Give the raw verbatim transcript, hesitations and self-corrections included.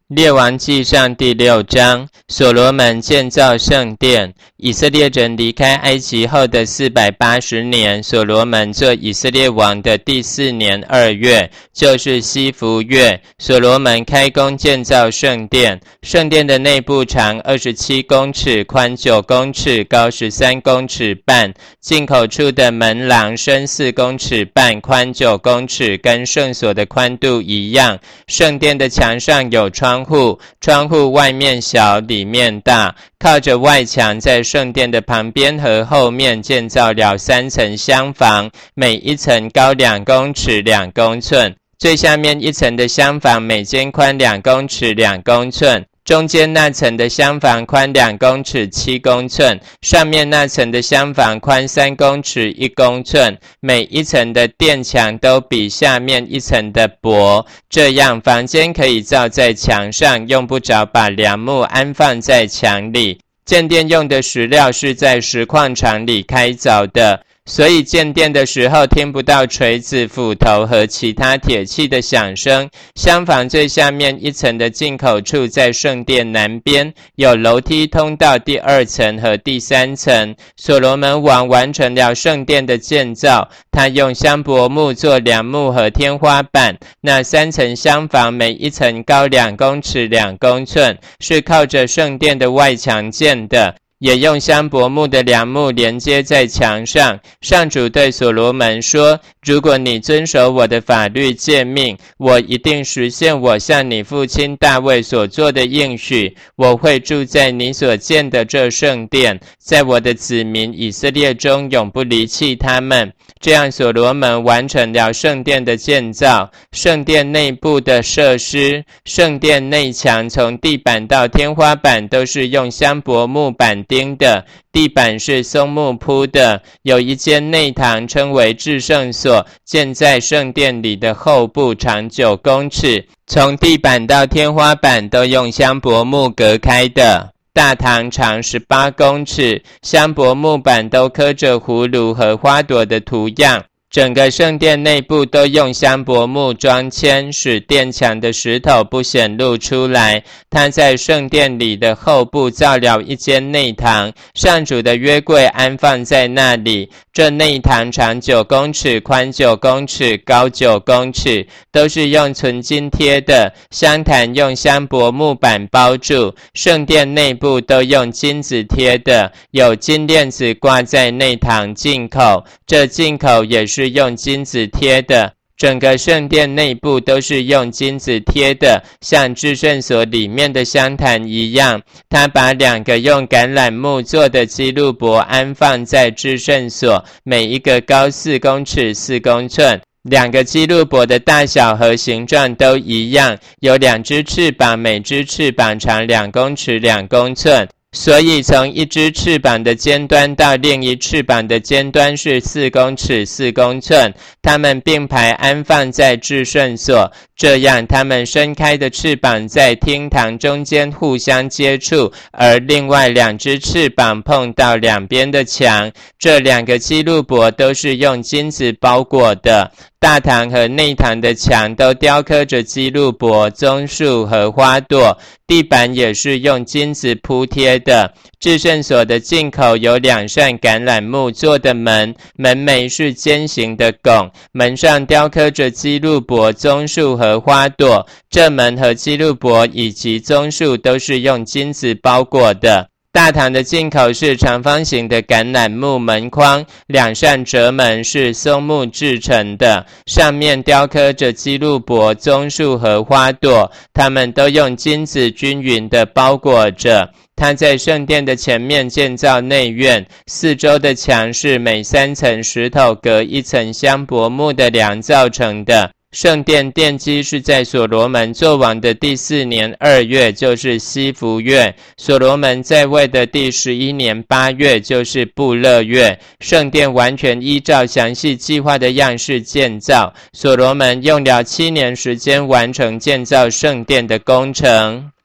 列王纪上第六章，所罗门建造圣殿。以色列人离开埃及后的四百八十年，所罗门做以色列王的第四年二月，就是西弗月，所罗门开工建造圣殿。圣殿的内部长二十七公尺，宽九公尺，高十三公尺半。进口处的门廊深四公尺半，宽九公尺，跟圣所的宽度一样。圣殿的墙上有窗户，窗户外面小，里面大。靠着外墙，在圣殿的旁边和后面建造了三层厢房，每一层高两公尺两公寸。最下面一层的厢房每间宽两公尺两公寸，中间那层的厢房宽两公尺七公寸，上面那层的厢房宽三公尺一公寸。每一层的殿墙都比下面一层的薄，这样房间可以造在墙上，用不着把梁木安放在墙里。建殿用的石料是在石矿场里开凿的，所以建殿的时候听不到锤子、斧头和其他铁器的响声。厢房最下面一层的进口处在圣殿南边，有楼梯通到第二层和第三层。所罗门王完成了圣殿的建造，他用香柏木做梁木和天花板。那三层厢房每一层高两公尺两公寸，是靠着圣殿的外墙建的，也用香柏木的梁木连接在墙上。上主对所罗门说，如果你遵守我的法律诫命，我一定实现我向你父亲大卫所做的应许，我会住在你所建的这圣殿，在我的子民以色列中永不离弃他们。这样所罗门完成了圣殿的建造。圣殿内部的设施，圣殿内墙从地板到天花板都是用香柏木板钉的，地板是松木铺的。有一间内堂称为至圣所，建在圣殿里的后部，长九公尺，从地板到天花板都用香柏木隔开的。大堂长十八公尺，香柏木板都刻着葫芦和花朵的图样。整个圣殿内部都用香柏木装嵌，使殿墙的石头不显露出来。他在圣殿里的后部造了一间内堂，上主的约柜安放在那里。这内堂长九公尺，宽九公尺，高九公尺，都是用纯金贴的，香坛用香柏木板包住。圣殿内部都用金子贴的，有金链子挂在内堂进口，这进口也是是用金子贴的。整个圣殿内部都是用金子贴的，像至圣所里面的香坛一样。他把两个用橄榄木做的基路伯安放在至圣所，每一个高四公尺四公寸。两个基路伯的大小和形状都一样，有两只翅膀，每只翅膀长两公尺两公寸。所以从一只翅膀的尖端到另一翅膀的尖端是四公尺四公寸，它们并排安放在至圣所，这样它们伸开的翅膀在厅堂中间互相接触，而另外两只翅膀碰到两边的墙。这两个基路伯都是用金子包裹的。大堂和内堂的墙都雕刻着基路伯、棕树和花朵，地板也是用金子铺贴的。至圣所的进口有两扇橄榄木做的门，门楣是尖形的拱，门上雕刻着基路伯、棕树和花朵。这门和基路伯以及棕树都是用金子包裹的。大堂的进口是长方形的橄榄木门框，两扇折门是松木制成的，上面雕刻着基路伯、棕树和花朵，它们都用金子均匀地包裹着。他在圣殿的前面建造内院，四周的墙是每三层石头隔一层香柏木的梁造成的。圣殿奠基是在所罗门作王的第四年二月，就是西弗月。所罗门在位的第十一年八月，就是布勒月。圣殿完全依照详细计划的样式建造。所罗门用了七年时间完成建造圣殿的工程。